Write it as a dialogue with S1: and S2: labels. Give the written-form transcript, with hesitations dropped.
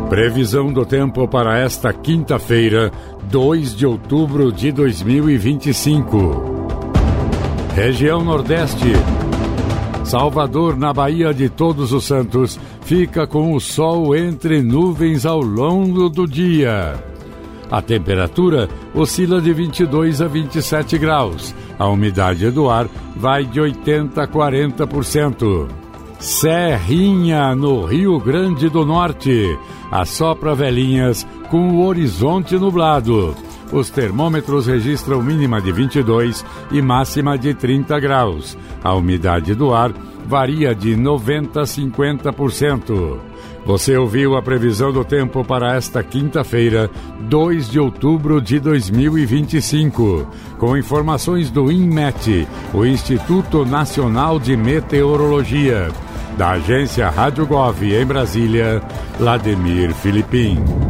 S1: Previsão do tempo para esta quinta-feira, 2 de outubro de 2025. Região Nordeste. Salvador, na Baía de Todos os Santos, fica com o sol entre nuvens ao longo do dia. A temperatura oscila de 22 a 27 graus. A umidade do ar vai de 80% a 40%. Serrinha, no Rio Grande do Norte. Assopra velhinhas com o horizonte nublado. Os termômetros registram mínima de 22 e máxima de 30 graus. A umidade do ar varia de 90% a 50%. Você ouviu a previsão do tempo para esta quinta-feira, 2 de outubro de 2025, com informações do INMET, o Instituto Nacional de Meteorologia, da agência Rádio Gov em Brasília, Vladimir Filipim.